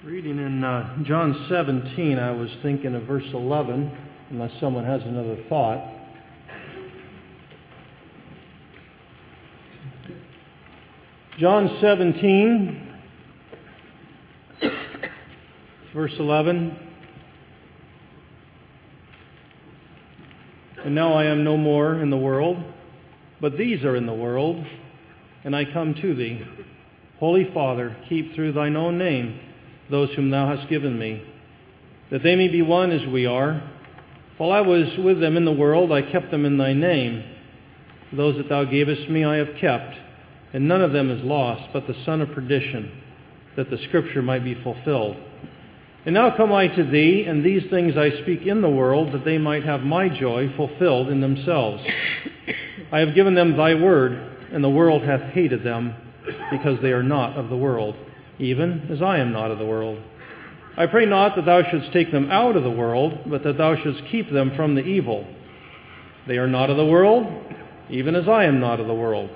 Reading in John 17, I was thinking of verse 11, unless someone has another thought. John 17, verse 11. And now I am no more in the world, but these are in the world, and I come to thee. Holy Father, keep through thine own name those whom thou hast given me, that they may be one as we are. While I was with them in the world, I kept them in thy name. Those that thou gavest me I have kept, and none of them is lost, but the son of perdition, that the Scripture might be fulfilled. And now come I to thee, and these things I speak in the world, that they might have my joy fulfilled in themselves. I have given them thy word, and the world hath hated them, because they are not of the world, even as I am not of the world. I pray not that thou shouldst take them out of the world, but that thou shouldst keep them from the evil. They are not of the world, even as I am not of the world.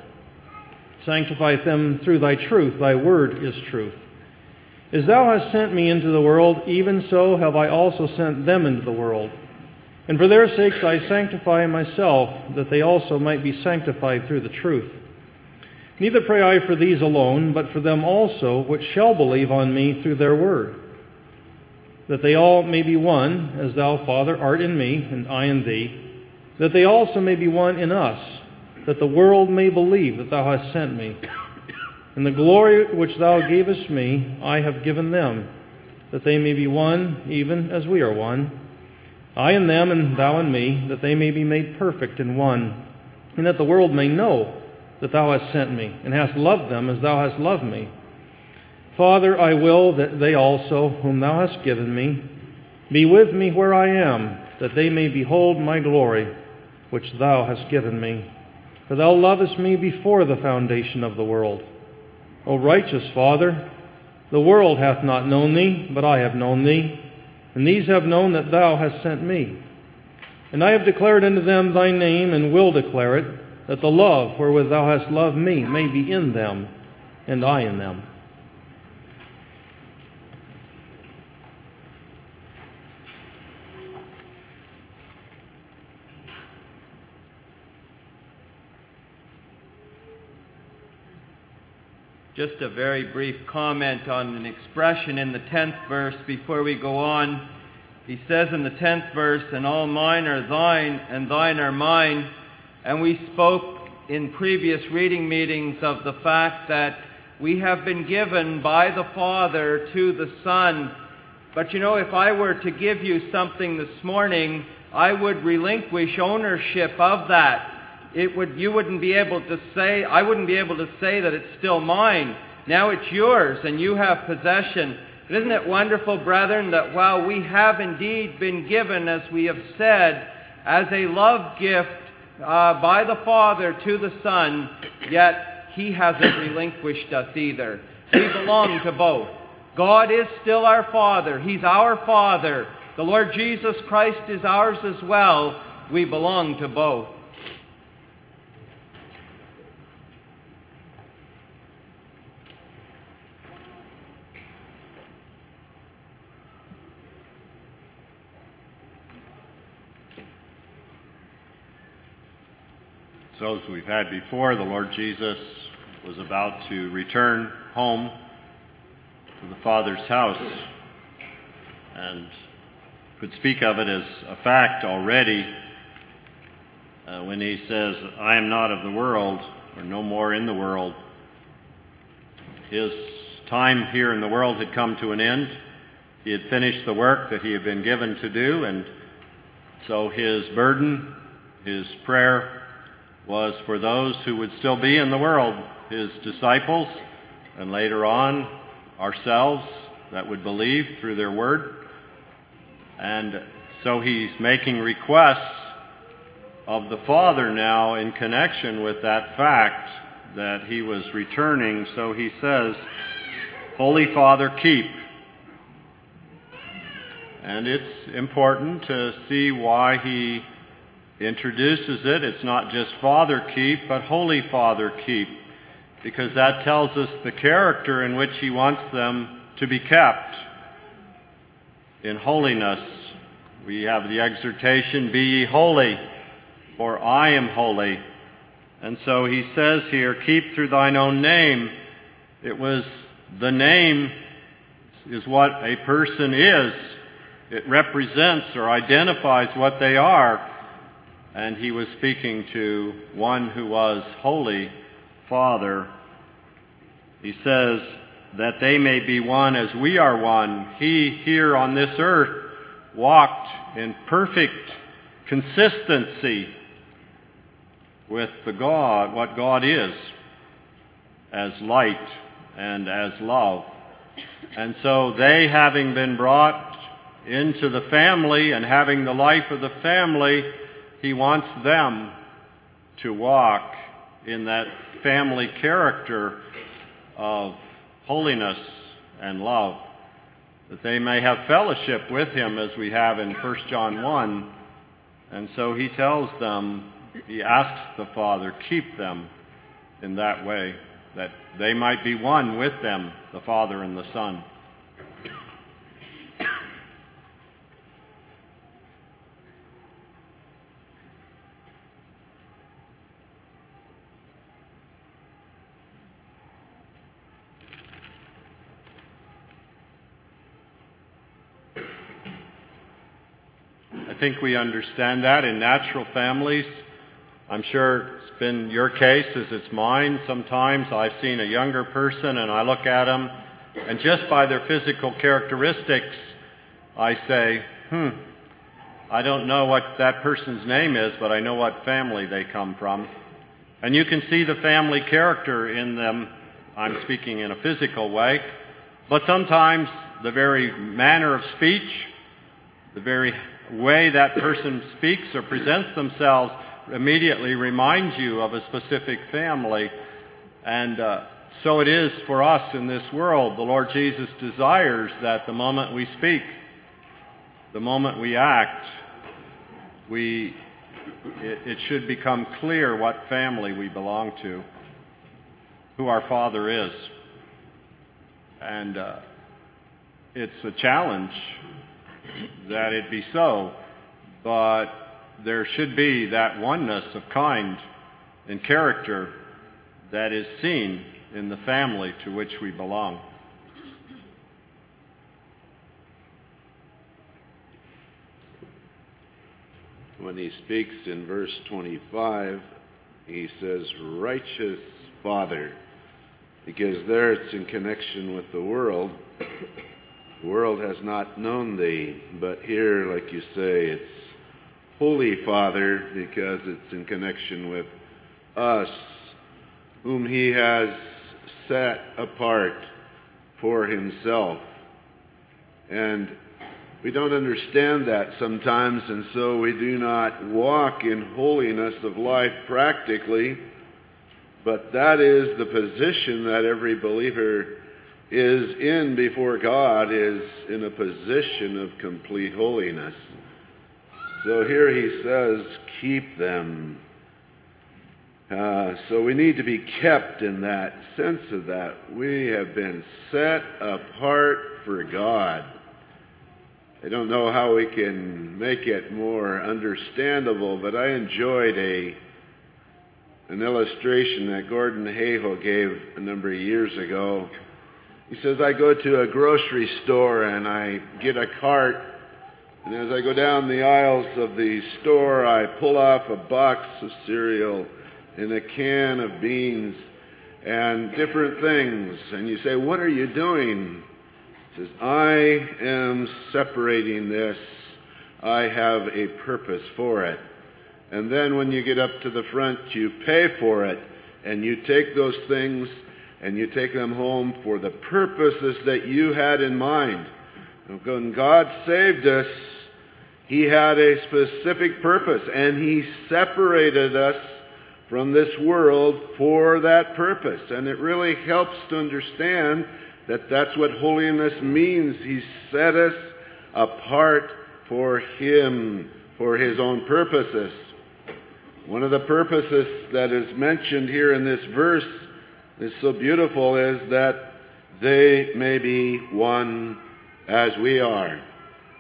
Sanctify them through thy truth. Thy word is truth. As thou hast sent me into the world, even so have I also sent them into the world. And for their sakes I sanctify myself, that they also might be sanctified through the truth. Neither pray I for these alone, but for them also which shall believe on me through their word, that they all may be one, as thou, Father, art in me, and I in thee, that they also may be one in us, that the world may believe that thou hast sent me. And the glory which thou gavest me, I have given them, that they may be one, even as we are one. I in them, and thou in me, that they may be made perfect in one, and that the world may know that thou hast sent me, and hast loved them as thou hast loved me. Father, I will that they also, whom thou hast given me, be with me where I am, that they may behold my glory, which thou hast given me. For thou lovest me before the foundation of the world. O righteous Father, the world hath not known thee, but I have known thee, and these have known that thou hast sent me. And I have declared unto them thy name, and will declare it, that the love wherewith thou hast loved me may be in them, and I in them. Just a very brief comment on an expression in the 10th verse before we go on. He says in the 10th verse, and all mine are thine, and thine are mine. And we spoke in previous reading meetings of the fact that we have been given by the Father to the Son. But you know, if I were to give you something this morning, I would relinquish ownership of that. You wouldn't be able to say, I wouldn't be able to say that it's still mine. Now it's yours and you have possession. But isn't it wonderful, brethren, that while we have indeed been given, as we have said, as a love gift by the Father to the Son, yet He hasn't relinquished us either. We belong to both. God is still our Father. He's our Father. The Lord Jesus Christ is ours as well. We belong to both. So as we've had before, the Lord Jesus was about to return home to the Father's house and could speak of it as a fact already when he says, I am not of the world, or no more in the world. His time here in the world had come to an end. He had finished the work that he had been given to do, and so his burden, his prayer, was for those who would still be in the world, his disciples, and later on ourselves that would believe through their word. And so he's making requests of the Father now in connection with that fact that he was returning. So he says, Holy Father, keep. And it's important to see why he introduces it. It's not just Father keep, but Holy Father keep, because that tells us the character in which he wants them to be kept. in holiness. We have the exhortation, "Be ye holy, for I am holy." And so he says here, "Keep through thine own name." It was the name is what a person is. It represents or identifies what they are. And he was speaking to one who was holy, Father. He says that they may be one as we are one. He here on this earth walked in perfect consistency with what God is, as light and as love. And so they, having been brought into the family and having the life of the family, he wants them to walk in that family character of holiness and love, that they may have fellowship with him as we have in 1 John 1. And so he tells them, he asks the Father, keep them in that way, that they might be one with them, the Father and the Son. I think we understand that in natural families. I'm sure it's been your case as it's mine. Sometimes I've seen a younger person and I look at them, and just by their physical characteristics, I say, I don't know what that person's name is, but I know what family they come from. And you can see the family character in them. I'm speaking in a physical way. But sometimes the very manner of speech, the very way that person speaks or presents themselves immediately reminds you of a specific family. And so it is for us in this world. The Lord Jesus desires that the moment we speak, the moment we act, it should become clear what family we belong to, who our Father is. And it's a challenge that it be so, but there should be that oneness of kind and character that is seen in the family to which we belong. When he speaks in verse 25, he says, "Righteous Father," because there it's in connection with the world. The world has not known thee, but here, like you say, it's Holy Father because it's in connection with us, whom he has set apart for himself. And we don't understand that sometimes, and so we do not walk in holiness of life practically, but that is the position that every believer is in before God, is in a position of complete holiness. So here he says, keep them. So we need to be kept in that sense of that. We have been set apart for God. I don't know how we can make it more understandable, but I enjoyed an illustration that Gordon Hayhoe gave a number of years ago. He says, I go to a grocery store and I get a cart, and as I go down the aisles of the store, I pull off a box of cereal and a can of beans and different things. And you say, what are you doing? He says, I am separating this. I have a purpose for it. And then when you get up to the front, you pay for it, and you take those things and you take them home for the purposes that you had in mind. When God saved us, he had a specific purpose, and he separated us from this world for that purpose. And it really helps to understand that that's what holiness means. He set us apart for him, for his own purposes. One of the purposes that is mentioned here in this verse is so beautiful, is that they may be one as we are.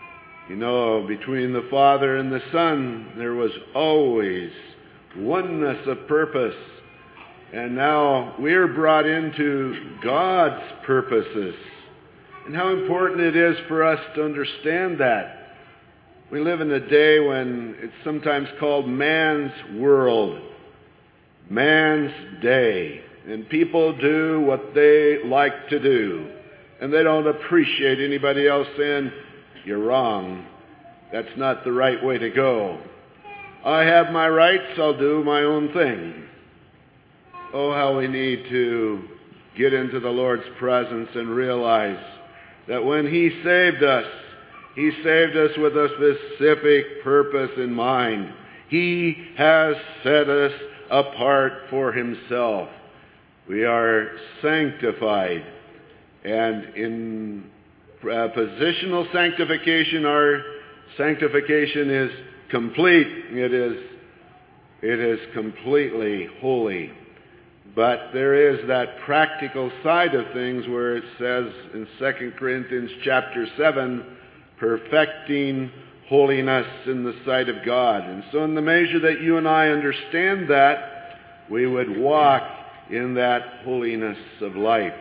You know, between the Father and the Son, there was always oneness of purpose. And now we're brought into God's purposes. And how important it is for us to understand that. We live in a day when it's sometimes called man's world, man's day. And people do what they like to do. And they don't appreciate anybody else saying, "You're wrong. That's not the right way to go. I have my rights. I'll do my own thing." Oh, how we need to get into the Lord's presence and realize that when He saved us with a specific purpose in mind. He has set us apart for Himself. We are sanctified. And in positional sanctification, our sanctification is complete. It is completely holy. But there is that practical side of things where it says in 2 Corinthians chapter 7, perfecting holiness in the sight of God. And so in the measure that you and I understand that, we would walk in that holiness of life.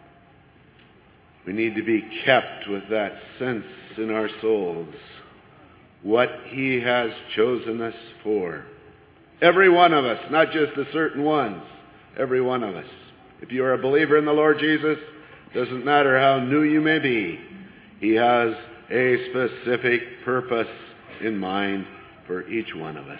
We need to be kept with that sense in our souls, what He has chosen us for. Every one of us, not just the certain ones, every one of us. If you are a believer in the Lord Jesus, doesn't matter how new you may be, He has a specific purpose in mind for each one of us.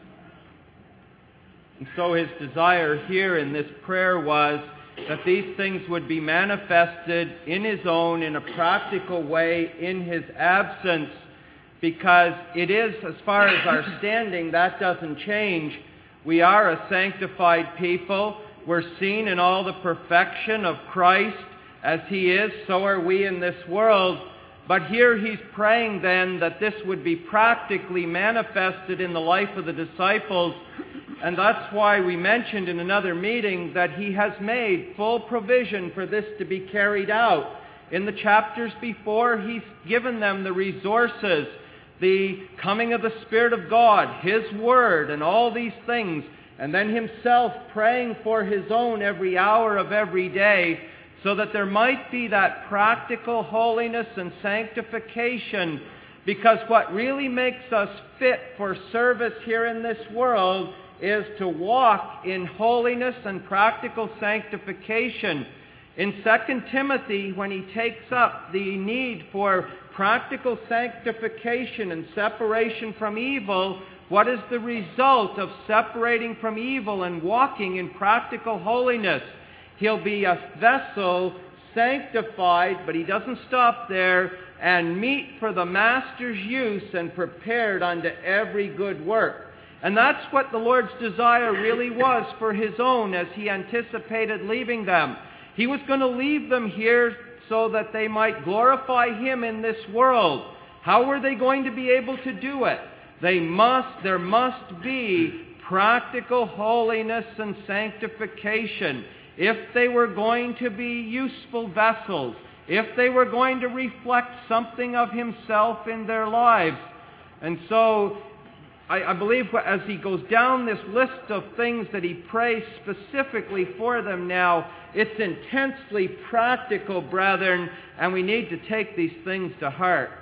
And so His desire here in this prayer was that these things would be manifested in His own, in a practical way, in His absence, because it is, as far as our standing, that doesn't change. We are a sanctified people. We're seen in all the perfection of Christ. As He is, so are we in this world. But here He's praying then that this would be practically manifested in the life of the disciples. And that's why we mentioned in another meeting that He has made full provision for this to be carried out. In the chapters before, He's given them the resources, the coming of the Spirit of God, His Word, and all these things. And then Himself praying for His own every hour of every day, so that there might be that practical holiness and sanctification. Because what really makes us fit for service here in this world is to walk in holiness and practical sanctification. In 2 Timothy, when he takes up the need for practical sanctification and separation from evil, what is the result of separating from evil and walking in practical holiness? He'll be a vessel sanctified, but he doesn't stop there, and meet for the Master's use and prepared unto every good work. And that's what the Lord's desire really was for His own as He anticipated leaving them. He was going to leave them here so that they might glorify Him in this world. How were they going to be able to do it? There must be practical holiness and sanctification. If they were going to be useful vessels, if they were going to reflect something of Himself in their lives. And so I believe as he goes down this list of things that he prays specifically for them now, it's intensely practical, brethren, and we need to take these things to heart.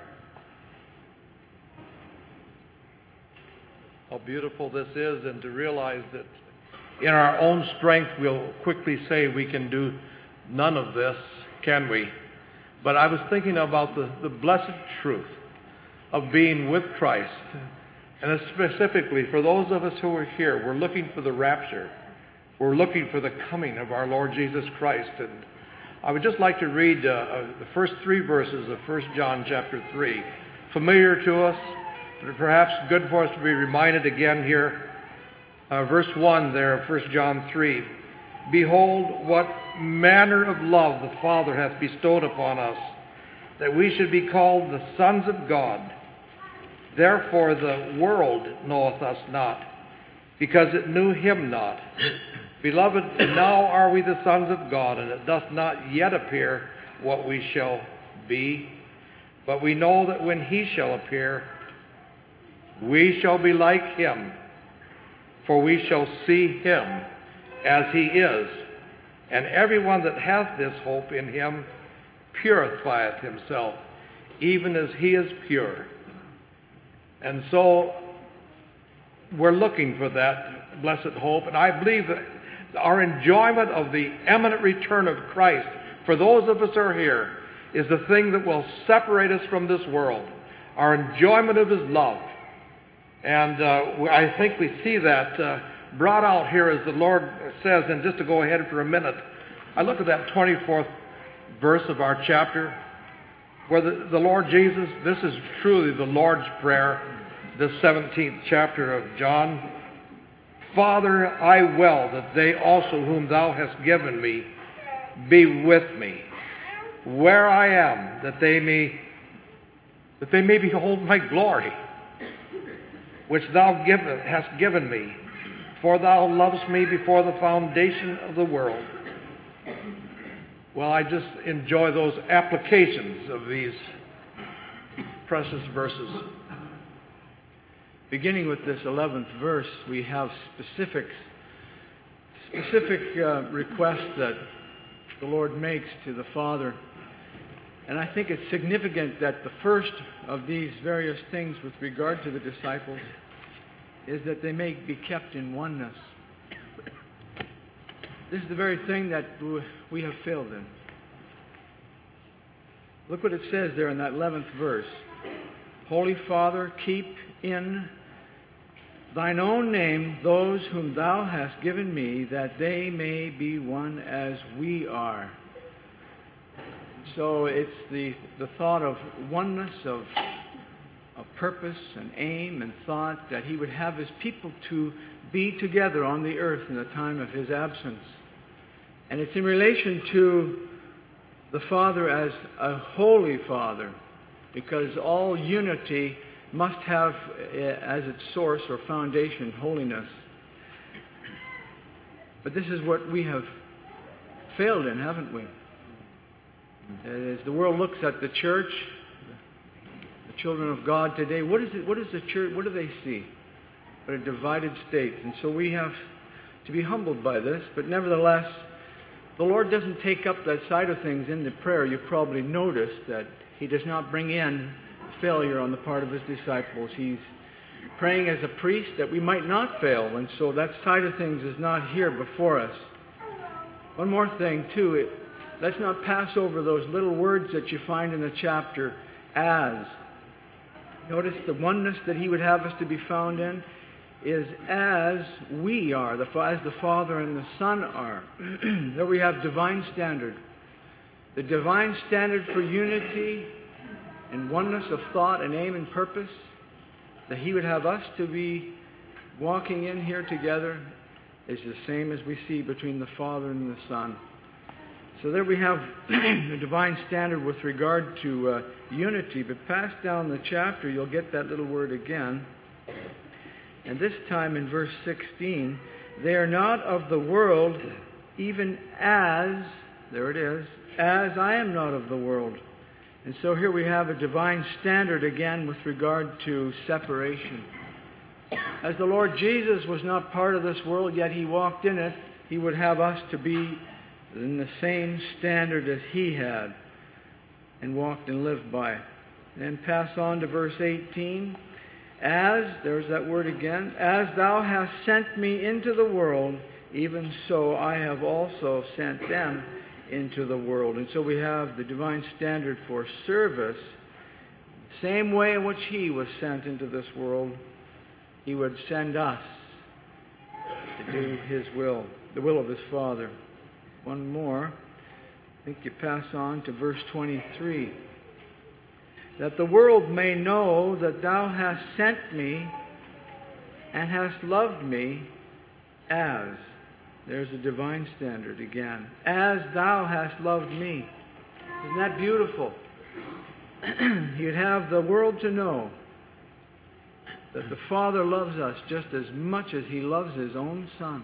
How beautiful this is, and to realize that in our own strength we'll quickly say we can do none of this, can we? But I was thinking about the blessed truth of being with Christ. And specifically, for those of us who are here, we're looking for the rapture. We're looking for the coming of our Lord Jesus Christ. And I would just like to read the first 3 verses of 1 John chapter 3. Familiar to us, but perhaps good for us to be reminded again here. Verse 1 there of 1 John 3. Behold, what manner of love the Father hath bestowed upon us, that we should be called the sons of God. Therefore the world knoweth us not, because it knew Him not. Beloved, now are we the sons of God, and it doth not yet appear what we shall be. But we know that when he shall appear, we shall be like him, for we shall see him as he is. And everyone that hath this hope in him purifieth himself, even as he is pure. And so we're looking for that blessed hope, and I believe that our enjoyment of the imminent return of Christ, for those of us who are here, is the thing that will separate us from this world. Our enjoyment of his love. And I think we see that brought out here as the Lord says, and just to go ahead for a minute, I look at that 24th verse of our chapter, where the Lord Jesus, this is truly the Lord's Prayer, the 17th chapter of John. Father, I will that they also whom thou hast given me be with me, where I am, that they may behold my glory, which thou hast given me, for thou lovest me before the foundation of the world. Well, I just enjoy those applications of these precious verses. Beginning with this 11th verse, we have specific requests that the Lord makes to the Father. And I think it's significant that the first of these various things with regard to the disciples is that they may be kept in oneness. This is the very thing that we have failed in. Look what it says there in that 11th verse. Holy Father, keep in thine own name those whom thou hast given me, that they may be one as we are. So it's the thought of oneness, of purpose and aim and thought, that he would have his people to be together on the earth in the time of his absence. And it's in relation to the Father as a holy Father, because all unity must have as its source or foundation holiness. But this is what we have failed in, haven't we? As the world looks at the church, the children of God today, what is the church? What do they see? But a divided state. And so we have to be humbled by this. But nevertheless, the Lord doesn't take up that side of things in the prayer. You probably noticed that he does not bring in failure on the part of his disciples. He's praying as a priest that we might not fail. And so that side of things is not here before us. One more thing, too. Let's not pass over those little words that you find in the chapter, as. Notice the oneness that he would have us to be found in is as we are, as the Father and the Son are. There we have divine standard. The divine standard for unity and oneness of thought and aim and purpose, that he would have us to be walking in here together, is the same as we see between the Father and the Son. So there we have the divine standard with regard to unity. But pass down the chapter, you'll get that little word again. And this time in verse 16, they are not of the world, even as, there it is, as I am not of the world. And so here we have a divine standard again with regard to separation. As the Lord Jesus was not part of this world, yet he walked in it, he would have us to be in the same standard as he had and walked and lived by. Then pass on to verse 18. As, there's that word again, as thou hast sent me into the world, even so I have also sent them into the world. And so we have the divine standard for service. Same way in which he was sent into this world, he would send us to do his will, the will of his Father. One more. I think you pass on to verse 23. That the world may know that thou hast sent me and hast loved me as. There's a divine standard again. As thou hast loved me. Isn't that beautiful? You'd have the world to know that the Father loves us just as much as he loves his own Son.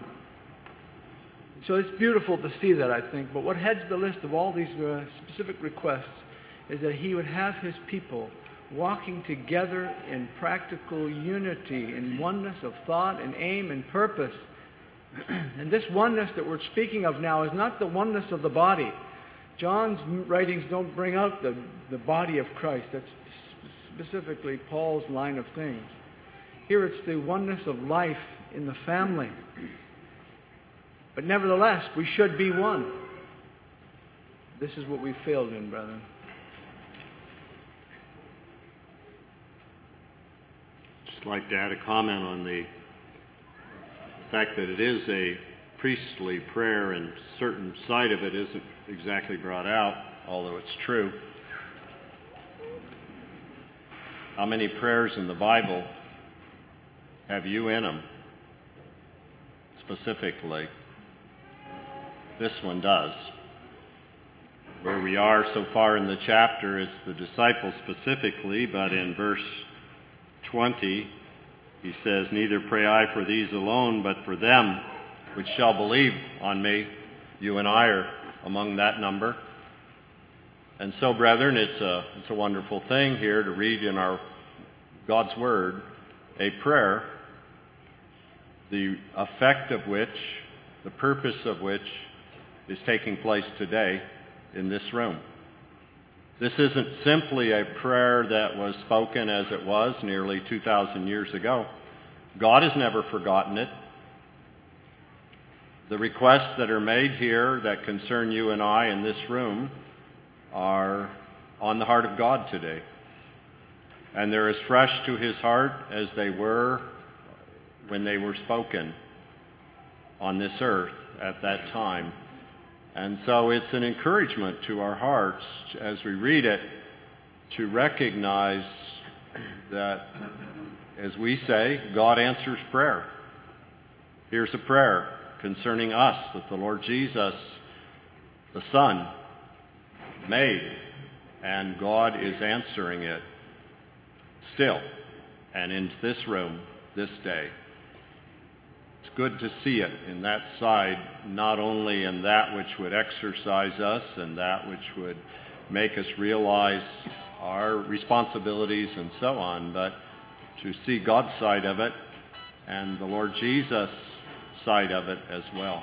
So it's beautiful to see that, I think. But what heads the list of all these specific requests is that He would have His people walking together in practical unity, in oneness of thought and aim and purpose. And this oneness that we're speaking of now is not the oneness of the body. John's writings don't bring out the body of Christ. That's specifically Paul's line of things. Here it's the oneness of life in the family. But nevertheless, we should be one. This is what we failed in, brethren. Just like to add a comment on the fact that it is a priestly prayer and a certain side of it isn't exactly brought out, although it's true. How many prayers in the Bible have you in them? Specifically, this one does. Where we are so far in the chapter, it's the disciples specifically, but in verse 20, he says, "Neither pray I for these alone, but for them which shall believe on me." You and I are among that number. And so, brethren, it's a wonderful thing here to read in our God's Word a prayer, the effect of which, the purpose of which is taking place today in this room. This isn't simply a prayer that was spoken as it was nearly 2,000 years ago. God has never forgotten it. The requests that are made here that concern you and I in this room are on the heart of God today. And they're as fresh to His heart as they were when they were spoken on this earth at that time. And so it's an encouragement to our hearts as we read it to recognize that, as we say, God answers prayer. Here's a prayer concerning us that the Lord Jesus, the Son, made, and God is answering it still and in this room this day. It's good to see it in that side, not only in that which would exercise us and that which would make us realize our responsibilities and so on, but to see God's side of it and the Lord Jesus' side of it as well.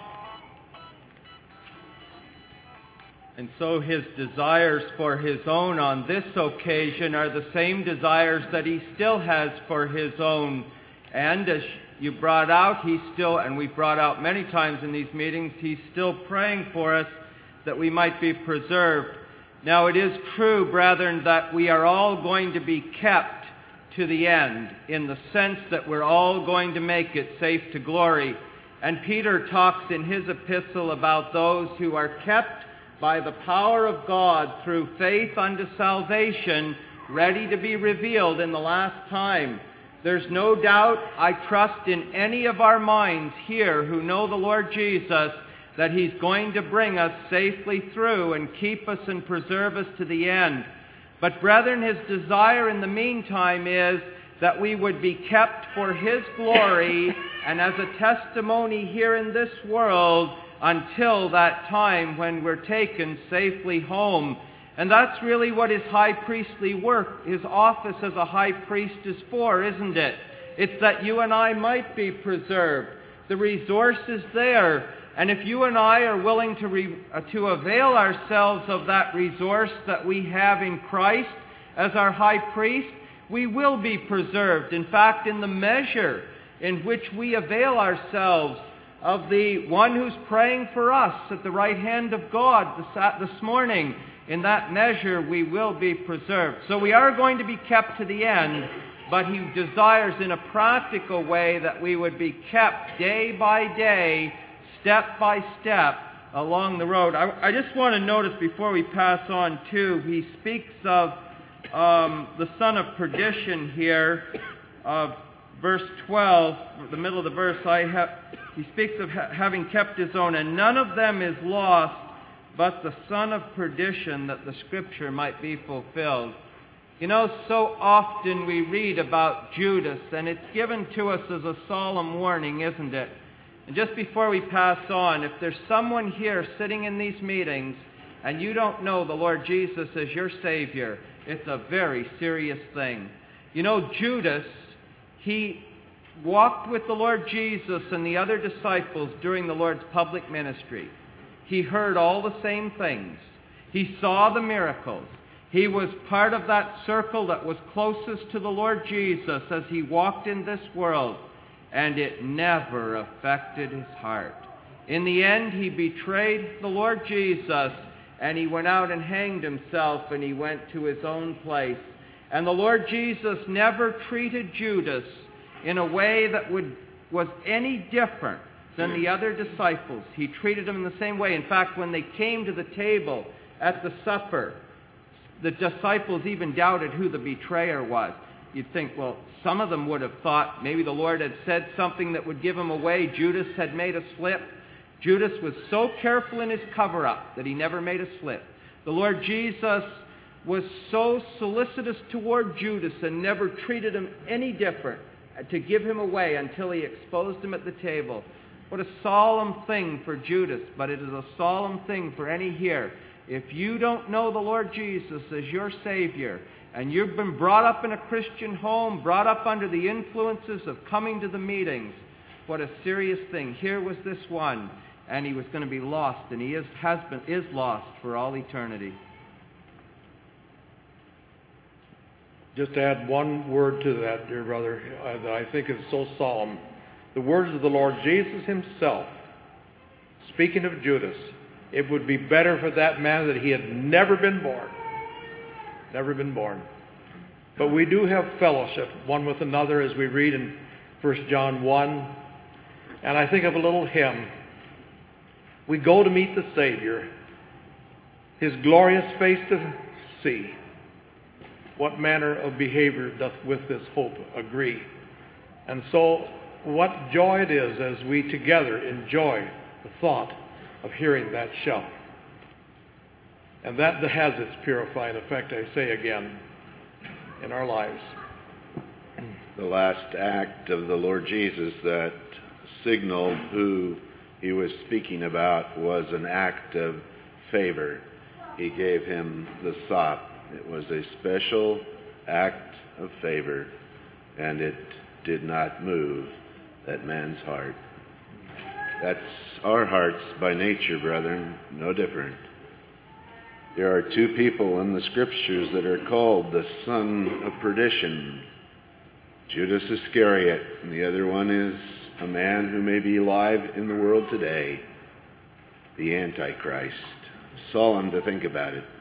And so His desires for His own on this occasion are the same desires that He still has for His own. And as you brought out, He's still, and we've brought out many times in these meetings, He's still praying for us that we might be preserved. Now it is true, brethren, that we are all going to be kept to the end, in the sense that we're all going to make it safe to glory. And Peter talks in his epistle about those who are kept by the power of God through faith unto salvation, ready to be revealed in the last time. There's no doubt, I trust, in any of our minds here who know the Lord Jesus, that He's going to bring us safely through and keep us and preserve us to the end. But brethren, His desire in the meantime is that we would be kept for His glory and as a testimony here in this world until that time when we're taken safely home. And that's really what His high priestly work, His office as a high priest is for, isn't it? It's that you and I might be preserved. The resource is there. And if you and I are willing to avail ourselves of that resource that we have in Christ as our high priest, we will be preserved. In fact, in the measure in which we avail ourselves of the one who's praying for us at the right hand of God this morning, in that measure we will be preserved. So we are going to be kept to the end, but He desires in a practical way that we would be kept day by day, step by step along the road. I just want to notice before we pass on too, he speaks of the son of perdition here, verse 12, the middle of the verse. He speaks of having kept his own, and none of them is lost, but the son of perdition, that the Scripture might be fulfilled. You know, so often we read about Judas, and it's given to us as a solemn warning, isn't it? And just before we pass on, if there's someone here sitting in these meetings and you don't know the Lord Jesus as your Savior, it's a very serious thing. You know, Judas, he walked with the Lord Jesus and the other disciples during the Lord's public ministry. He heard all the same things. He saw the miracles. He was part of that circle that was closest to the Lord Jesus as he walked in this world, and it never affected his heart. In the end, he betrayed the Lord Jesus, and he went out and hanged himself, and he went to his own place. And the Lord Jesus never treated Judas in a way that was any different than the other disciples. He treated them in the same way. In fact, when they came to the table at the supper, the disciples even doubted who the betrayer was. You'd think, well, some of them would have thought maybe the Lord had said something that would give him away. Judas had made a slip. Judas was so careful in his cover-up that he never made a slip. The Lord Jesus was so solicitous toward Judas and never treated him any different to give him away until he exposed him at the table. What a solemn thing for Judas, but it is a solemn thing for any here. If you don't know the Lord Jesus as your Savior, and you've been brought up in a Christian home, brought up under the influences of coming to the meetings, what a serious thing. Here was this one, and he was going to be lost, and he is lost for all eternity. Just to add one word to that, dear brother, that I think is so solemn. The words of the Lord Jesus himself, speaking of Judas, it would be better for that man that he had never been born. Never been born. But we do have fellowship one with another as we read in 1 John 1. And I think of a little hymn. We go to meet the Savior, his glorious face to see. What manner of behavior doth with this hope agree? And so, what joy it is as we together enjoy the thought of hearing that shout. And that has its purifying effect, I say again, in our lives. The last act of the Lord Jesus that signaled who he was speaking about was an act of favor. He gave him the sop. It was a special act of favor, and it did not move that man's heart. That's our hearts by nature, brethren, no different. There are two people in the Scriptures that are called the son of perdition. Judas Iscariot, and the other one is a man who may be alive in the world today, the Antichrist. Solemn to think about it.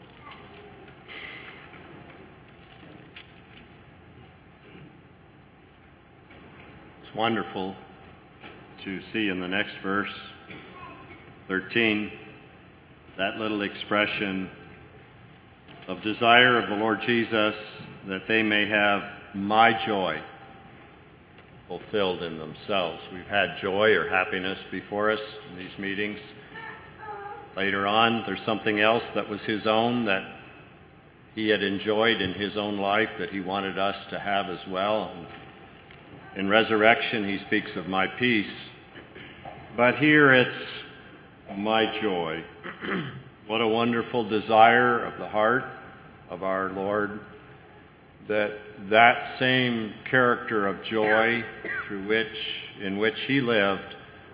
It's wonderful to see in the next verse, 13, that little expression of desire of the Lord Jesus that they may have my joy fulfilled in themselves. We've had joy or happiness before us in these meetings. Later on, there's something else that was his own that he had enjoyed in his own life that he wanted us to have as well. In resurrection, he speaks of my peace. But here it's my joy. What a wonderful desire of the heart of our Lord, that same character of joy in which he lived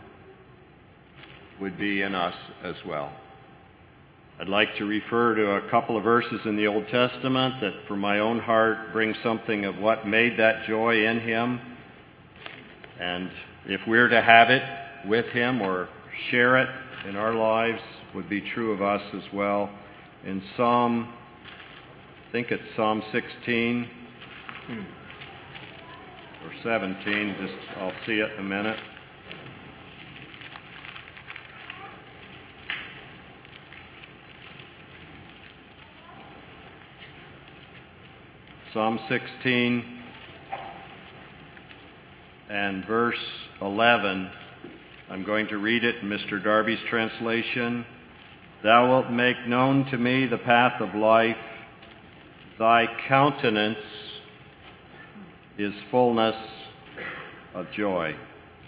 would be in us as well. I'd like to refer to a couple of verses in the Old Testament that for my own heart bring something of what made that joy in him. And if we're to have it with him or share it in our lives, would be true of us as well. In Psalm 16 or 17, I'll see it in a minute. Psalm 16 and verse 11. I'm going to read it in Mr. Darby's translation. Thou wilt make known to me the path of life. Thy countenance is fullness of joy.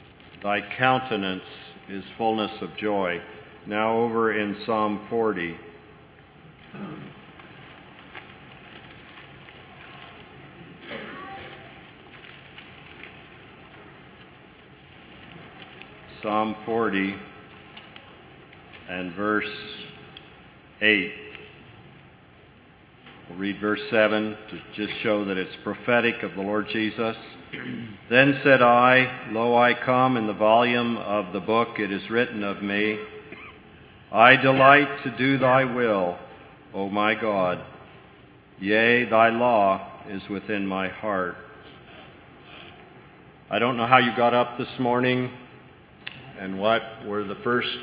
Thy countenance is fullness of joy. Now over in Psalm 40. Psalm 40 and verse 8. We'll read verse 7 to just show that it's prophetic of the Lord Jesus. Then said I, Lo, I come, in the volume of the book it is written of me. I delight to do thy will, O my God. Yea, thy law is within my heart. I don't know how you got up this morning and what were the first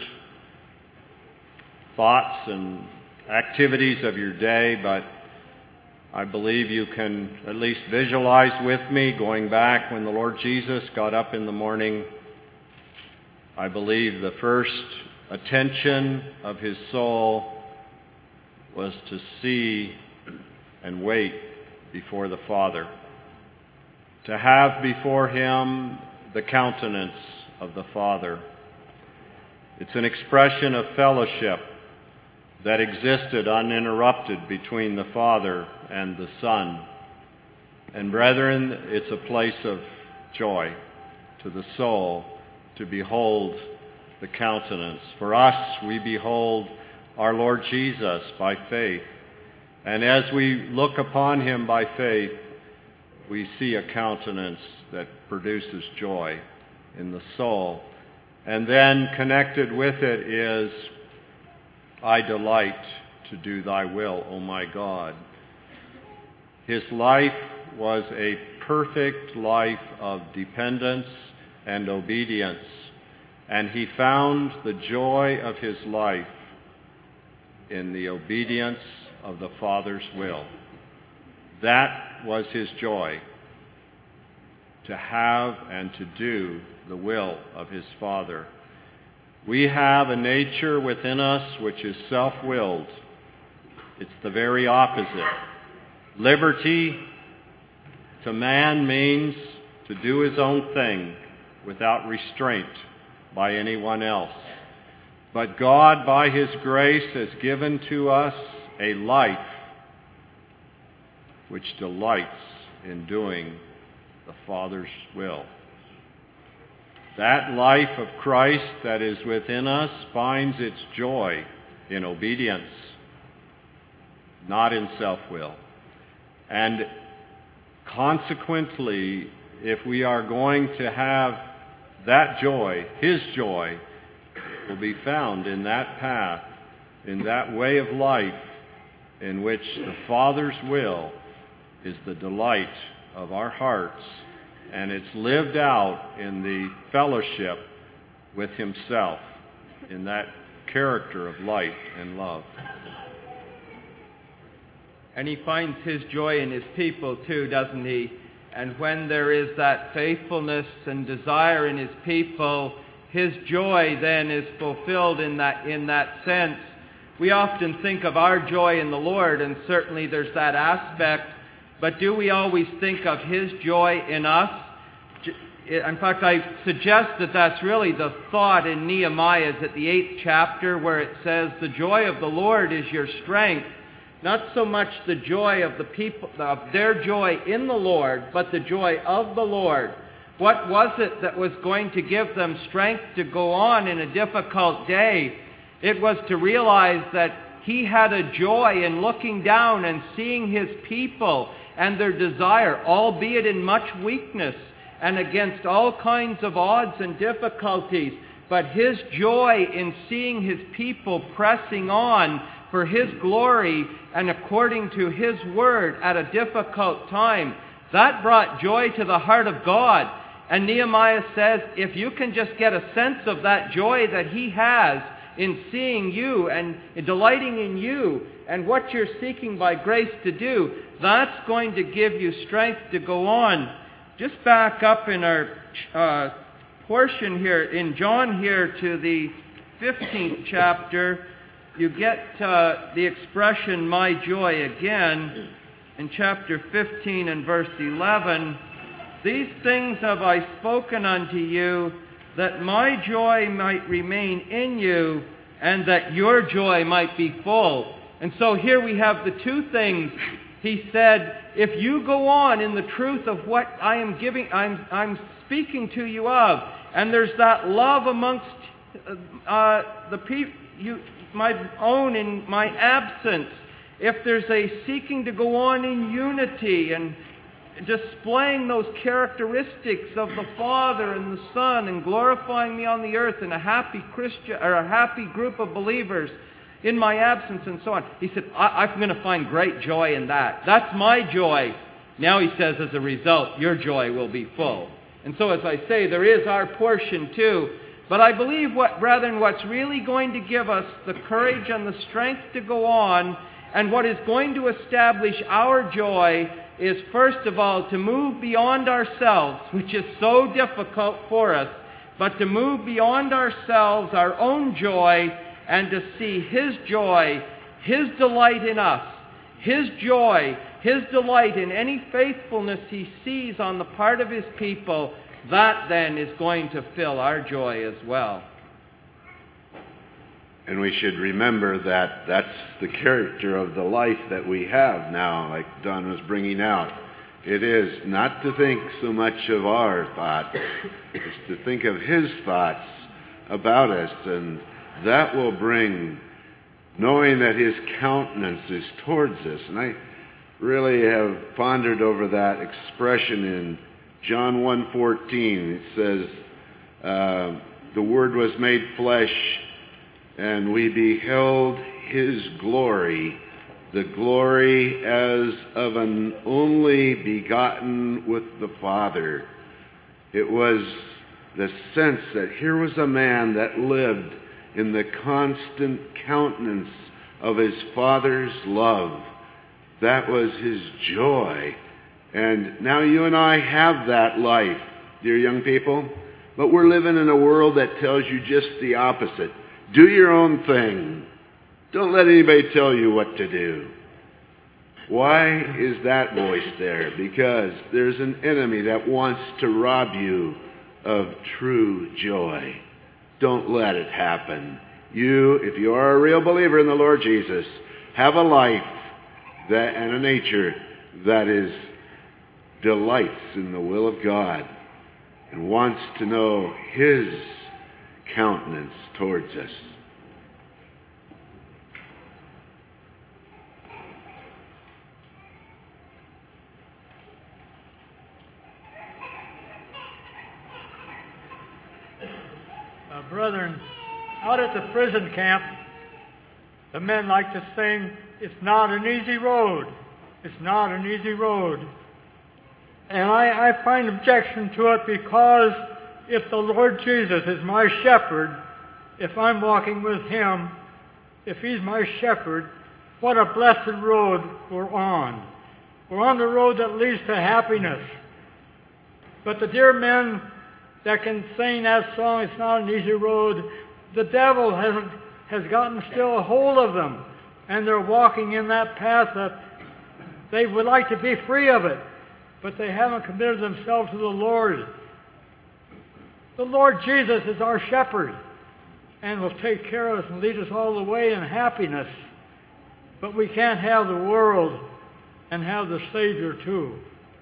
thoughts and activities of your day, but I believe you can at least visualize with me going back when the Lord Jesus got up in the morning. I believe the first attention of his soul was to see and wait before the Father, to have before him the countenance of the Father. It's an expression of fellowship that existed uninterrupted between the Father and the Son. And brethren, it's a place of joy to the soul to behold the countenance. For us, we behold our Lord Jesus by faith. And as we look upon him by faith, we see a countenance that produces joy in the soul. And then connected with it is, I delight to do thy will, O my God. His life was a perfect life of dependence and obedience, and he found the joy of his life in the obedience of the Father's will. That was his joy, to have and to do the will of his Father. We have a nature within us which is self-willed. It's the very opposite. Liberty to man means to do his own thing without restraint by anyone else. But God, by his grace, has given to us a life which delights in doing the Father's will. That life of Christ that is within us finds its joy in obedience, not in self-will. And consequently, if we are going to have that joy, his joy, will be found in that path, in that way of life in which the Father's will is the delight of our hearts, and it's lived out in the fellowship with himself, in that character of light and love. And he finds his joy in his people too, doesn't he? And when there is that faithfulness and desire in his people, his joy then is fulfilled in that sense. We often think of our joy in the Lord, and certainly there's that aspect, but do we always think of his joy in us? In fact, I suggest that that's really the thought in Nehemiah, at the 8th chapter, where it says, the joy of the Lord is your strength. Not so much the joy of the people, of their joy in the Lord, but the joy of the Lord. What was it that was going to give them strength to go on in a difficult day? It was to realize that he had a joy in looking down and seeing his people and their desire, albeit in much weakness and against all kinds of odds and difficulties. But his joy in seeing his people pressing on for his glory and according to his word at a difficult time, that brought joy to the heart of God. And Nehemiah says, if you can just get a sense of that joy that he has in seeing you and delighting in you and what you're seeking by grace to do, that's going to give you strength to go on. Just back up in our portion here, in John here to the 15th chapter, you get the expression, my joy, again. In chapter 15 and verse 11, these things have I spoken unto you, that my joy might remain in you, and that your joy might be full. And so here we have the two things. He said, if you go on in the truth of what I am giving, I'm speaking to you of, and there's that love amongst the people, my own in my absence, if there's a seeking to go on in unity and displaying those characteristics of the Father and the Son and glorifying me on the earth in a happy Christian or a happy group of believers in my absence and so on. He said, I'm going to find great joy in that. That's my joy. Now he says, as a result, your joy will be full. And so, as I say, there is our portion too. But I believe, brethren, what's really going to give us the courage and the strength to go on, and what is going to establish our joy, is first of all to move beyond ourselves, which is so difficult for us, but to move beyond ourselves, our own joy, and to see His joy, His delight in us, His joy, His delight in any faithfulness He sees on the part of His people. That then is going to fill our joy as well. And we should remember that that's the character of the life that we have now, like Don was bringing out. It is not to think so much of our thoughts, it's to think of His thoughts about us, and that will bring knowing that His countenance is towards us. And I really have pondered over that expression in John 1:14. It says, the Word was made flesh, and we beheld His glory, the glory as of an only begotten with the Father. It was the sense that here was a man that lived in the constant countenance of his Father's love. That was his joy. And now you and I have that life, dear young people. But we're living in a world that tells you just the opposite. Do your own thing. Don't let anybody tell you what to do. Why is that voice there? Because there's an enemy that wants to rob you of true joy. Don't let it happen. You, if you are a real believer in the Lord Jesus, have a life that and a nature that delights in the will of God and wants to know His countenance towards us. Brethren, out at the prison camp, the men like to sing, "It's not an easy road. It's not an easy road." And I find objection to it because if the Lord Jesus is my shepherd, if I'm walking with Him, if He's my shepherd, what a blessed road we're on. We're on the road that leads to happiness. But the dear men that can sing that song, "It's not an easy road," the devil has gotten still a hold of them. And they're walking in that path that they would like to be free of it. But they haven't committed themselves to the Lord. The Lord Jesus is our shepherd and will take care of us and lead us all the way in happiness. But we can't have the world and have the Savior too.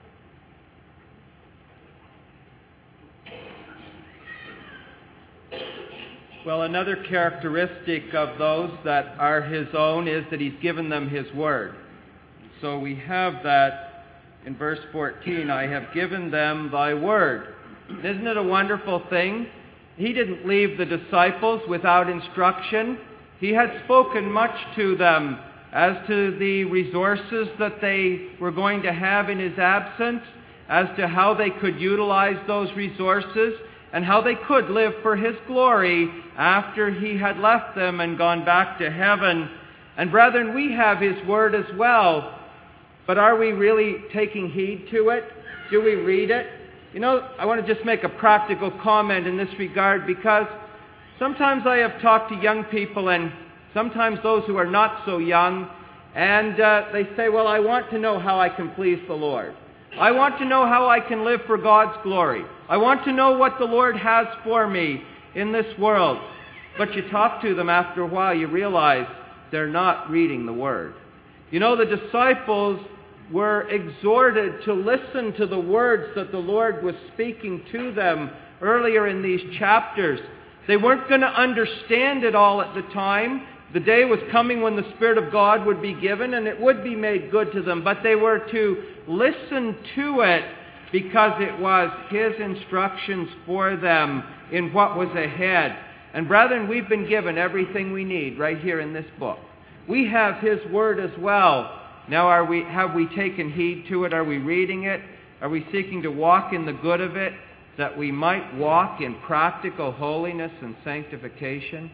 Well, another characteristic of those that are His own is that He's given them His Word. So we have that in verse 14, "I have given them thy word." Isn't it a wonderful thing? He didn't leave the disciples without instruction. He had spoken much to them as to the resources that they were going to have in His absence, as to how they could utilize those resources, and how they could live for His glory after He had left them and gone back to heaven. And brethren, we have His Word as well. But are we really taking heed to it? Do we read it? You know, I want to just make a practical comment in this regard, because sometimes I have talked to young people, and sometimes those who are not so young, and they say, "Well, I want to know how I can please the Lord. I want to know how I can live for God's glory. I want to know what the Lord has for me in this world." But you talk to them after a while, you realize they're not reading the Word. You know, the disciples were exhorted to listen to the words that the Lord was speaking to them earlier in these chapters. They weren't going to understand it all at the time. The day was coming when the Spirit of God would be given and it would be made good to them. But they were to listen to it because it was His instructions for them in what was ahead. And brethren, we've been given everything we need right here in this book. We have His Word as well. Now, have we taken heed to it? Are we reading it? Are we seeking to walk in the good of it, that we might walk in practical holiness and sanctification?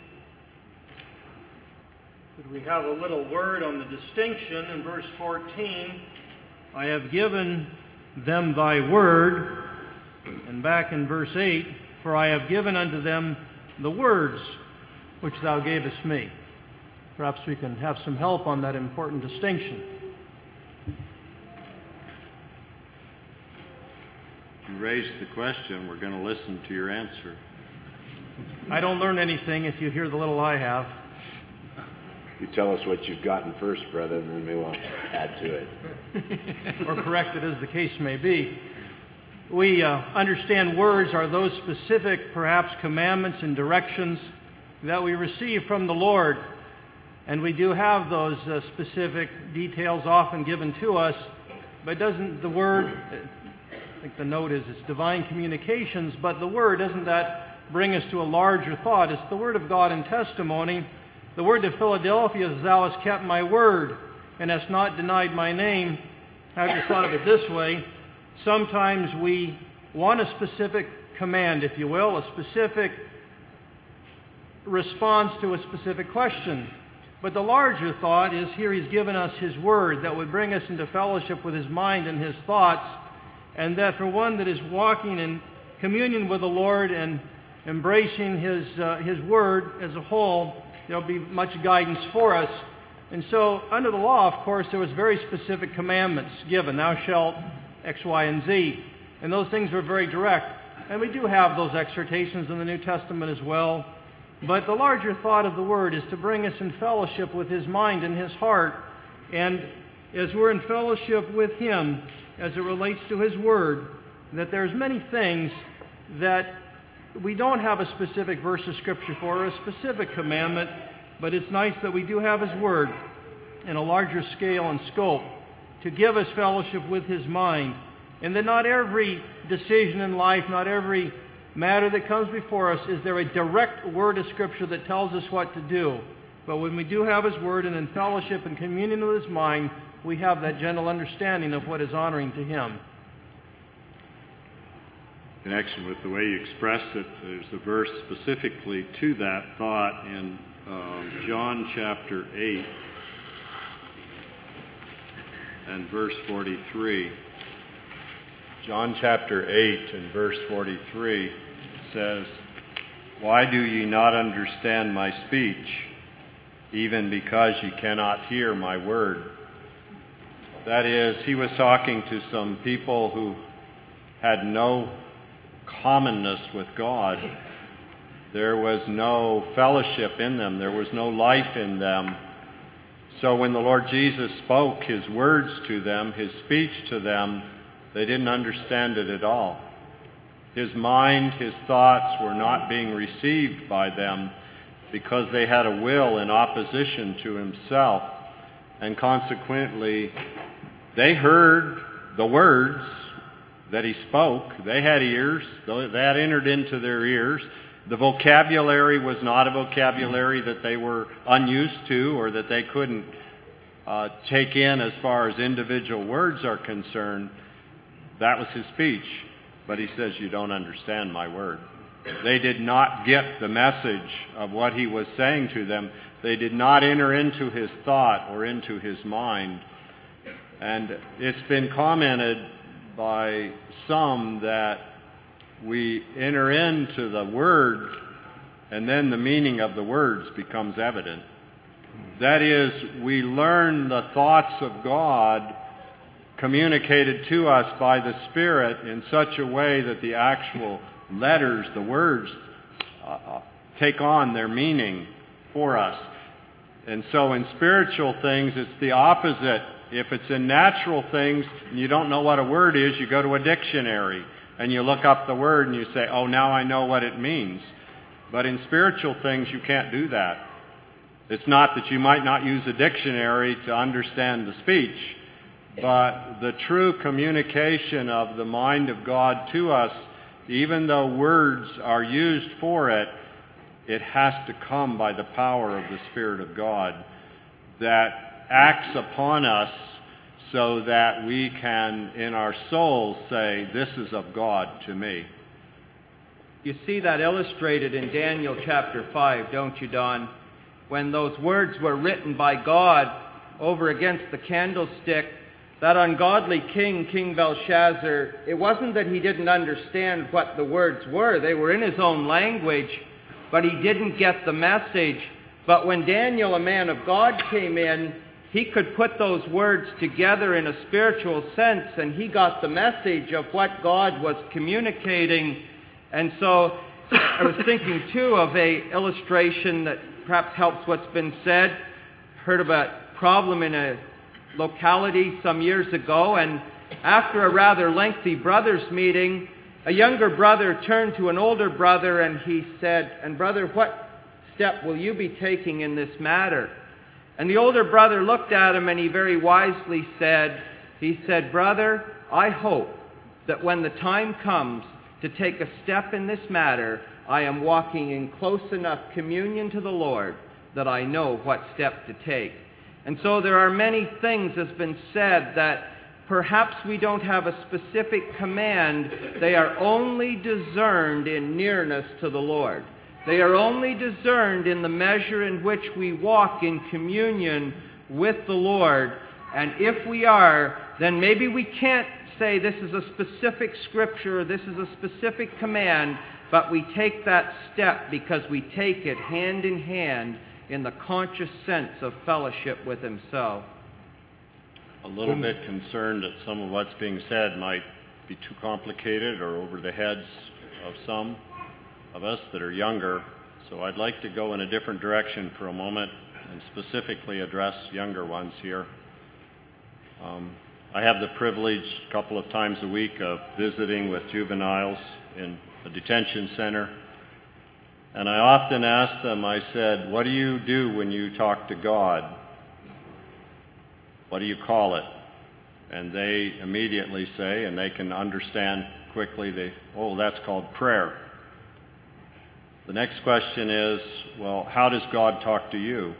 Could we have a little word on the distinction in verse 14? I have given them thy word. And back in verse 8, for I have given unto them the words which thou gavest me. Perhaps we can have some help on that important distinction. You raised the question, we're going to listen to your answer. I don't learn anything if you hear the little I have. You tell us what you've gotten first, brother, and then we will add to it. Or correct it as the case may be. We understand words are those specific, perhaps, commandments and directions that we receive from the Lord. And we do have those specific details often given to us. But doesn't the Word, I think the note is it's divine communications, but the Word, doesn't that bring us to a larger thought? It's the Word of God in testimony. The word to Philadelphia is, thou hast kept my word and hast not denied my name. I've just thought of it this way. Sometimes we want a specific command, if you will, a specific response to a specific question. But the larger thought is here He's given us His word that would bring us into fellowship with His mind and His thoughts, and that for one that is walking in communion with the Lord and embracing His word as a whole, there'll be much guidance for us. And so, under the law, of course, there was very specific commandments given. Thou shalt X, Y, and Z. And those things were very direct. And we do have those exhortations in the New Testament as well. But the larger thought of the Word is to bring us in fellowship with His mind and His heart. And as we're in fellowship with Him, as it relates to His Word, that there's many things that we don't have a specific verse of Scripture for, or a specific commandment, but it's nice that we do have His Word in a larger scale and scope to give us fellowship with His mind. And that not every decision in life, not every matter that comes before us, is there a direct word of Scripture that tells us what to do. But when we do have His Word and in fellowship and communion with His mind, we have that gentle understanding of what is honoring to Him. In connection with the way you expressed it, there's a verse specifically to that thought in John chapter 8 and verse 43. John chapter 8 and verse 43 says, why do ye not understand my speech, even because ye cannot hear my word? That is, He was talking to some people who had no commonness with God. There was no fellowship in them. There was no life in them. So when the Lord Jesus spoke His words to them, His speech to them, they didn't understand it at all. His mind, His thoughts were not being received by them because they had a will in opposition to Himself. And consequently, they heard the words that He spoke. They had ears. That entered into their ears. The vocabulary was not a vocabulary that they were unused to or that they couldn't take in as far as individual words are concerned. That was His speech. But He says, you don't understand my word. They did not get the message of what He was saying to them. They did not enter into His thought or into His mind. And it's been commented by some that we enter into the Word and then the meaning of the words becomes evident. That is, we learn the thoughts of God communicated to us by the Spirit in such a way that the actual letters, the words, take on their meaning for us. And so in spiritual things, it's the opposite. If it's in natural things, and you don't know what a word is, you go to a dictionary and you look up the word and you say, oh, now I know what it means. But in spiritual things, you can't do that. It's not that you might not use a dictionary to understand the speech, but the true communication of the mind of God to us, even though words are used for it, it has to come by the power of the Spirit of God that acts upon us so that we can, in our souls, say, this is of God to me. You see that illustrated in Daniel chapter 5, don't you, Don? When those words were written by God over against the candlestick, that ungodly king, King Belshazzar, it wasn't that he didn't understand what the words were. They were in his own language, but he didn't get the message. But when Daniel, a man of God, came in, he could put those words together in a spiritual sense, and he got the message of what God was communicating. And so I was thinking, too, of an illustration that perhaps helps what's been said. Heard of a problem in a locality some years ago, and after a rather lengthy brothers' meeting, a younger brother turned to an older brother and he said, "And brother, what step will you be taking in this matter?" And the older brother looked at him and he very wisely said, "Brother, I hope that when the time comes to take a step in this matter, I am walking in close enough communion to the Lord that I know what step to take." And so there are many things that's been said that perhaps we don't have a specific command. They are only discerned in nearness to the Lord. They are only discerned in the measure in which we walk in communion with the Lord. And if we are, then maybe we can't say this is a specific scripture, this is a specific command, but we take that step because we take it hand in hand in the conscious sense of fellowship with Himself. A little bit concerned that some of what's being said might be too complicated or over the heads of some of us that are younger. So I'd like to go in a different direction for a moment and specifically address younger ones here. I have the privilege a couple of times a week of visiting with juveniles in a detention center. And I often ask them, I said, what do you do when you talk to God? What do you call it? And they immediately say, and they can understand quickly, that's called prayer. The next question is, well, how does God talk to you?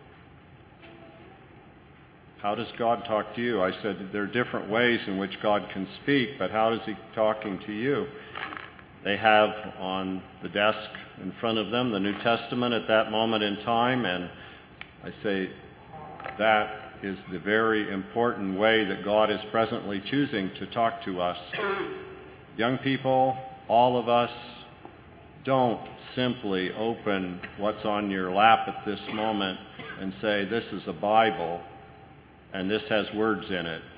How does God talk to you? I said, there are different ways in which God can speak, but how is He talking to you? They have on the desk in front of them the New Testament at that moment in time, and I say that is the very important way that God is presently choosing to talk to us. Young people, all of us, don't simply open what's on your lap at this moment and say, this is a Bible and this has words in it.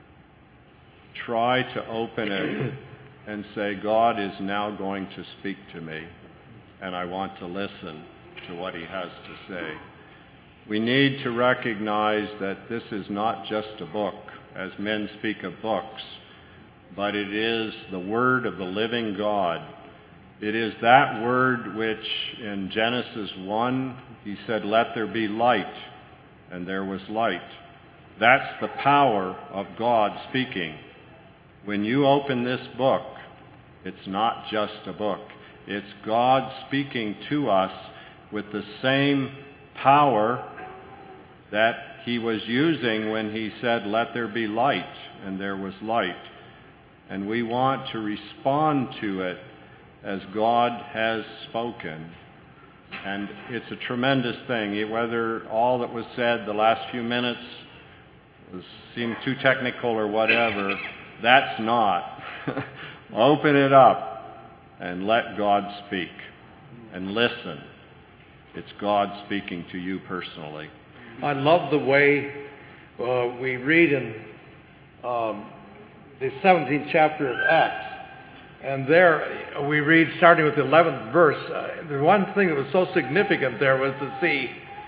Try to open it and say, God is now going to speak to me, and I want to listen to what He has to say. We need to recognize that this is not just a book, as men speak of books, but it is the Word of the living God. It is that Word which in Genesis 1, He said, let there be light, and there was light. That's the power of God speaking. When you open this book, it's not just a book. It's God speaking to us with the same power that He was using when He said, let there be light, and there was light. And we want to respond to it as God has spoken. And it's a tremendous thing. Whether all that was said the last few minutes seemed too technical or whatever, that's not. Open it up and let God speak. And listen. It's God speaking to you personally. I love the way we read in the 17th chapter of Acts. And there we read, starting with the 11th verse, the one thing that was so significant there was to see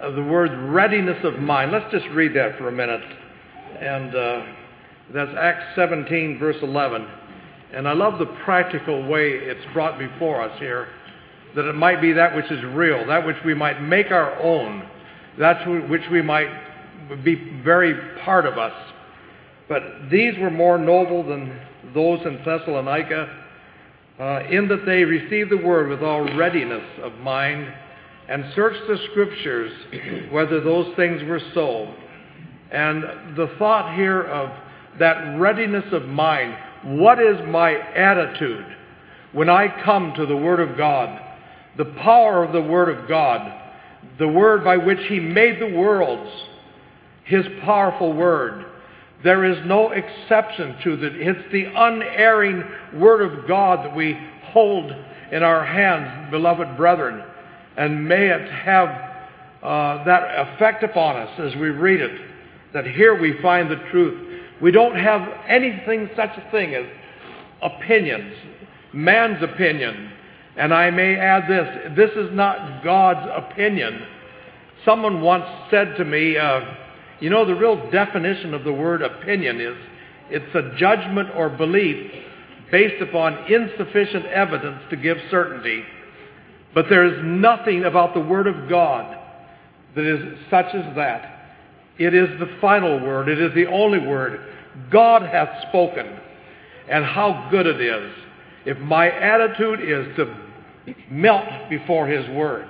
the word readiness of mind. Let's just read that for a minute. And that's Acts 17, verse 11. And I love the practical way it's brought before us here, that it might be that which is real, that which we might make our own, that which we might be very part of us. But these were more noble than those in Thessalonica, in that they received the word with all readiness of mind, and searched the Scriptures whether those things were so. And the thought here of that readiness of mind, what is my attitude when I come to the Word of God? The power of the Word of God, the Word by which He made the worlds, His powerful Word. There is no exception to it. It's the unerring Word of God that we hold in our hands, beloved brethren. And may it have that effect upon us as we read it, that here we find the truth. We don't have anything, such a thing as opinions, man's opinion. And I may add this is not God's opinion. Someone once said to me, the real definition of the word opinion is it's a judgment or belief based upon insufficient evidence to give certainty. But there is nothing about the Word of God that is such as that. It is the final word. It is the only word. God hath spoken. And how good it is if my attitude is to melt before His Word,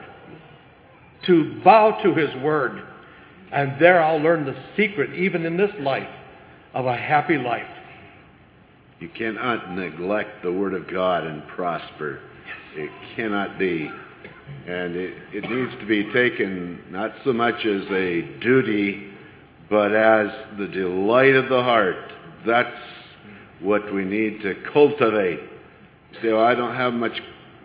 to bow to His Word, and there I'll learn the secret, even in this life, of a happy life. You cannot neglect the Word of God and prosper. It cannot be. And it needs to be taken not so much as a duty, but as the delight of the heart. That's what we need to cultivate. You say, I don't have much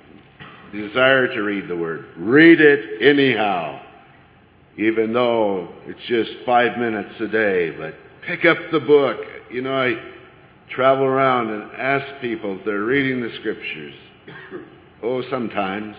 desire to read the Word. Read it anyhow, even though it's just 5 minutes a day. But pick up the book. I travel around and ask people if they're reading the Scriptures. Oh, sometimes.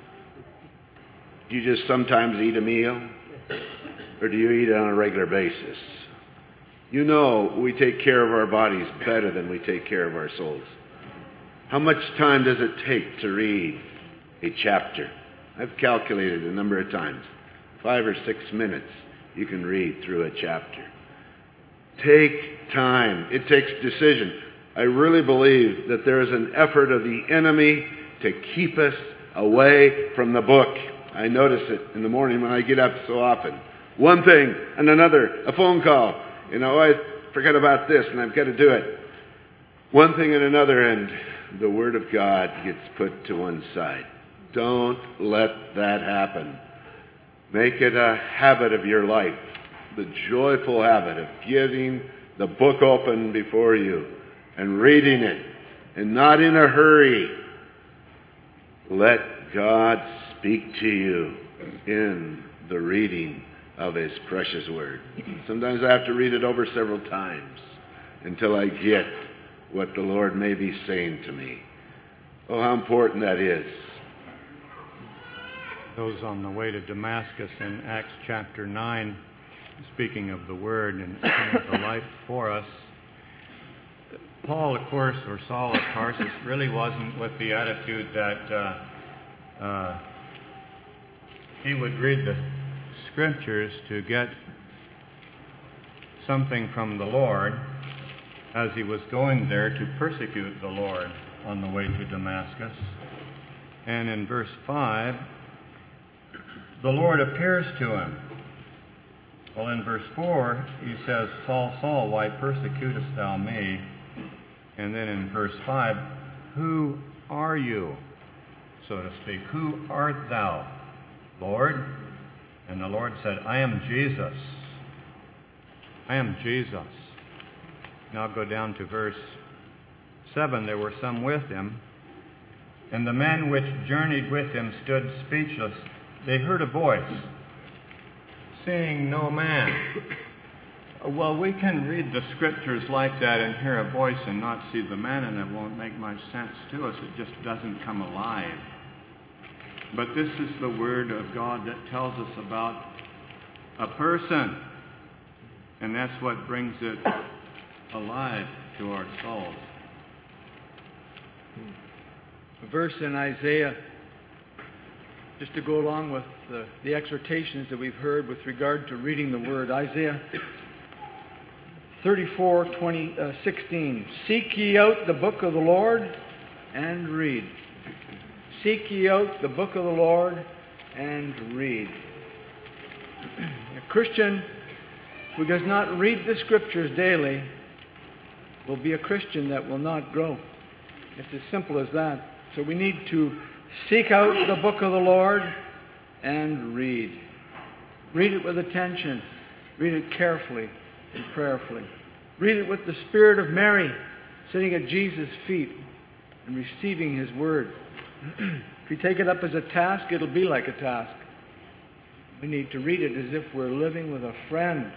Do you just sometimes eat a meal? Or do you eat it on a regular basis? We take care of our bodies better than we take care of our souls. How much time does it take to read a chapter? I've calculated a number of times. 5 or 6 minutes you can read through a chapter. Take time. It takes decision. I really believe that there is an effort of the enemy to keep us away from the book. I notice it in the morning when I get up so often. One thing and another, a phone call. I forgot about this and I've got to do it. One thing and another, and the Word of God gets put to one side. Don't let that happen. Make it a habit of your life, the joyful habit of getting the book open before you and reading it, and not in a hurry. Let God speak to you in the reading of His precious Word. Sometimes I have to read it over several times until I get what the Lord may be saying to me. Oh, how important that is. Those on the way to Damascus in Acts chapter 9, speaking of the Word and the life for us. Paul, of course, or Saul of Tarsus, really wasn't with the attitude that he would read the Scriptures to get something from the Lord, as he was going there to persecute the Lord on the way to Damascus. And in verse 5, the Lord appears to him. Well, in verse 4, he says, Saul, Saul, why persecutest thou me? And then in verse 5, who are you, so to speak? Who art thou, Lord? And the Lord said, I am Jesus. I am Jesus. Now go down to verse 7. There were some with him, and the men which journeyed with him stood speechless. They heard a voice, seeing no man. Well, we can read the Scriptures like that and hear a voice and not see the man, and it won't make much sense to us. It just doesn't come alive. But this is the Word of God that tells us about a person. And that's what brings it alive to our souls. A verse in Isaiah, just to go along with the exhortations that we've heard with regard to reading the Word. Isaiah 34:16. Seek ye out the book of the Lord and read. Seek ye out the book of the Lord and read. A Christian who does not read the Scriptures daily will be a Christian that will not grow. It's as simple as that. So we need to seek out the book of the Lord and read. Read it with attention. Read it carefully and prayerfully. Read it with the spirit of Mary, sitting at Jesus' feet and receiving His Word. If you take it up as a task, it'll be like a task. We need to read it as if we're living with a friend.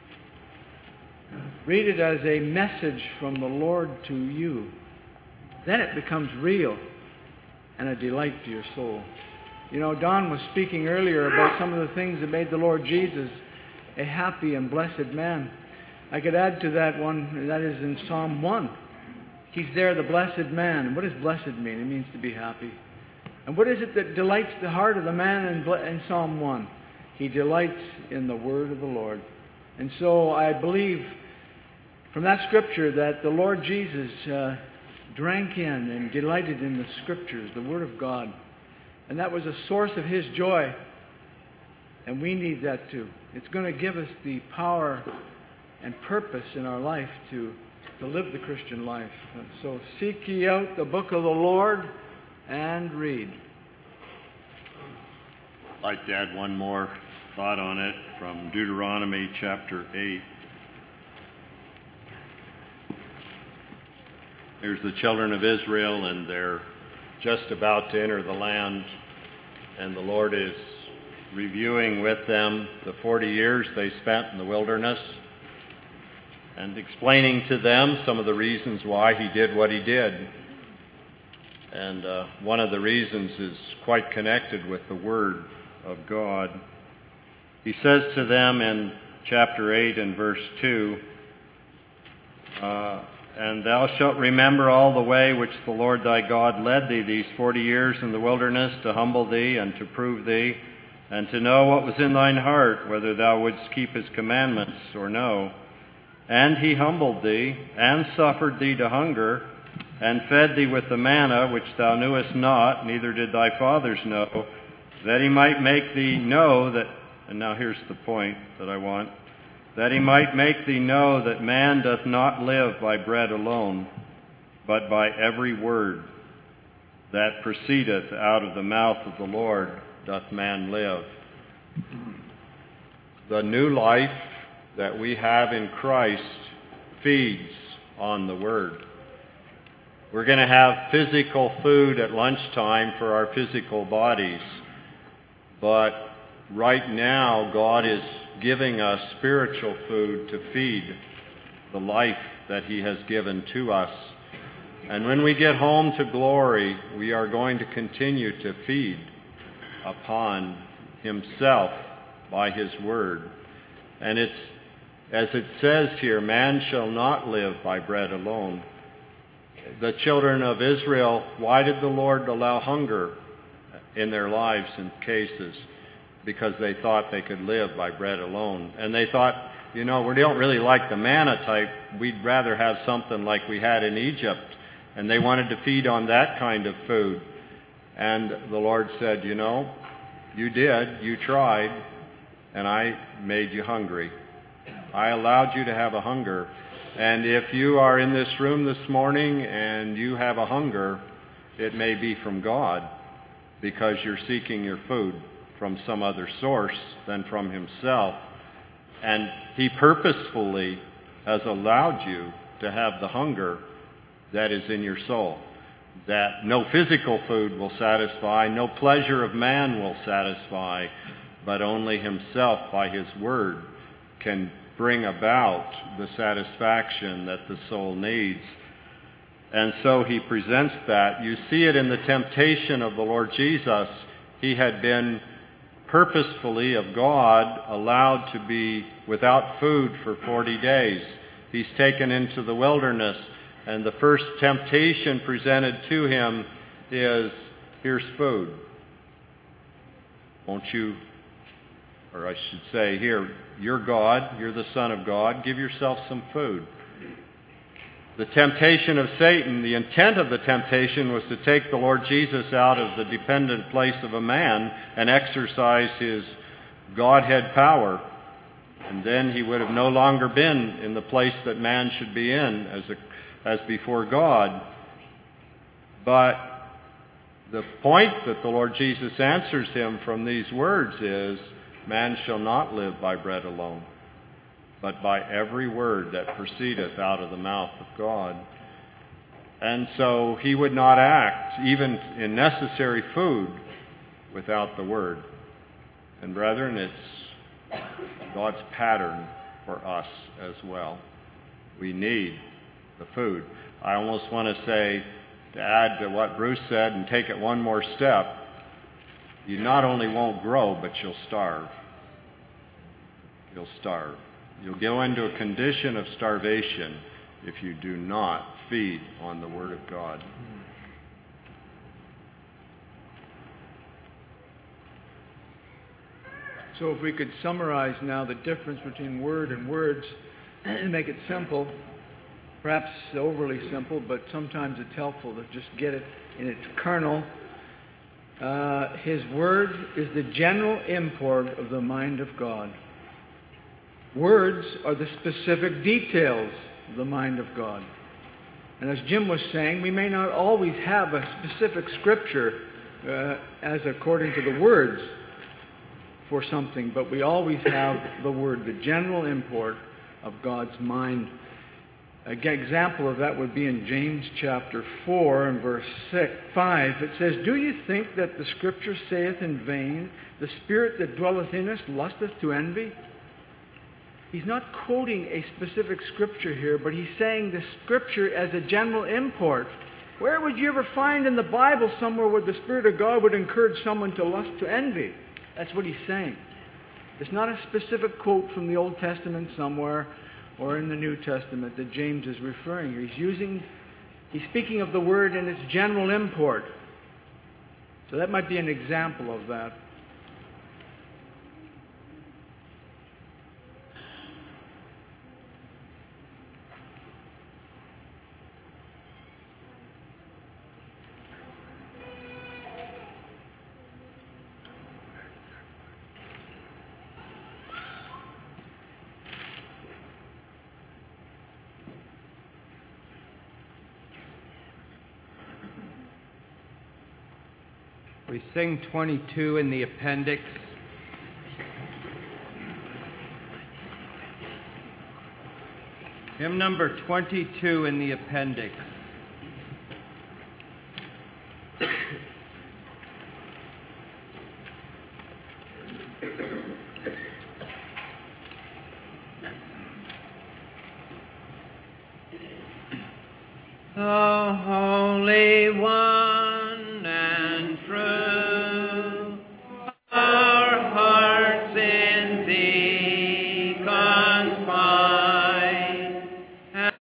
Read it as a message from the Lord to you. Then it becomes real and a delight to your soul. You know, Don was speaking earlier about some of the things that made the Lord Jesus a happy and blessed man. I could add to that one, and that is in Psalm 1. He's there, the blessed man. What does blessed mean? It means to be happy. And what is it that delights the heart of the man in Psalm 1? He delights in the word of the Lord. And so I believe from that scripture that the Lord Jesus drank in and delighted in the Scriptures, the Word of God. And that was a source of His joy. And we need that too. It's going to give us the power and purpose in our life to live the Christian life. So seek ye out the book of the Lord and read. I'd like to add one more thought on it from Deuteronomy chapter 8. Here's the children of Israel, and they're just about to enter the land, and the Lord is reviewing with them the 40 years they spent in the wilderness and explaining to them some of the reasons why He did what He did. And one of the reasons is quite connected with the Word of God. He says to them in chapter 8 and verse 2, and thou shalt remember all the way which the Lord thy God led thee these 40 years in the wilderness to humble thee and to prove thee, and to know what was in thine heart, whether thou wouldst keep His commandments or no. And He humbled thee, and suffered thee to hunger, and fed thee with the manna which thou knewest not, neither did thy fathers know, that He might make thee know that, and now here's the point that I want, that He might make thee know that man doth not live by bread alone, but by every word that proceedeth out of the mouth of the Lord doth man live. The new life that we have in Christ feeds on the Word. We're going to have physical food at lunchtime for our physical bodies, but right now God is giving us spiritual food to feed the life that He has given to us. And when we get home to glory, we are going to continue to feed upon Himself by His Word. And it's, as it says here, man shall not live by bread alone. The children of Israel, why did the Lord allow hunger in their lives in cases? Because they thought they could live by bread alone. And they thought, you know, we don't really like the manna type. We'd rather have something like we had in Egypt. And they wanted to feed on that kind of food. And the Lord said, you know, you did, you tried, and I made you hungry. I allowed you to have a hunger. And if you are in this room this morning and you have a hunger, it may be from God, because you're seeking your food from some other source than from Himself. And He purposefully has allowed you to have the hunger that is in your soul, that no physical food will satisfy, no pleasure of man will satisfy, but only Himself by His Word can bring about the satisfaction that the soul needs. And so He presents that. You see it in the temptation of the Lord Jesus. He had been purposefully of God allowed to be without food for 40 days. He's taken into the wilderness, and the first temptation presented to him is, here's food. Won't you, or I should say, here, you're God, you're the Son of God, give yourself some food. The temptation of Satan, the intent of the temptation was to take the Lord Jesus out of the dependent place of a man and exercise his Godhead power. And then he would have no longer been in the place that man should be in as before God. But the point that the Lord Jesus answers him from these words is, man shall not live by bread alone, but by every word that proceedeth out of the mouth of God. And so he would not act, even in necessary food, without the word. And brethren, it's God's pattern for us as well. We need the food. I almost want to say, to add to what Bruce said and take it one more step, you not only won't grow, but you'll starve. You'll starve. You'll go into a condition of starvation if you do not feed on the Word of God. So if we could summarize now the difference between word and words and make it simple, perhaps overly simple, but sometimes it's helpful to just get it in its kernel. His Word is the general import of the mind of God. Words are the specific details of the mind of God. And as Jim was saying, we may not always have a specific scripture as according to the words for something, but we always have the Word, the general import of God's mind. An example of that would be in James chapter 4 and verse 5. It says, "Do you think that the Scripture saith in vain, the Spirit that dwelleth in us lusteth to envy?" He's not quoting a specific scripture here, but he's saying the scripture as a general import. Where would you ever find in the Bible somewhere where the Spirit of God would encourage someone to lust to envy? That's what he's saying. It's not a specific quote from the Old Testament somewhere or in the New Testament that James is referring here. He's speaking of the Word in its general import. So that might be an example of that. We sing 22 in the appendix. Hymn number 22 in the appendix. The Holy One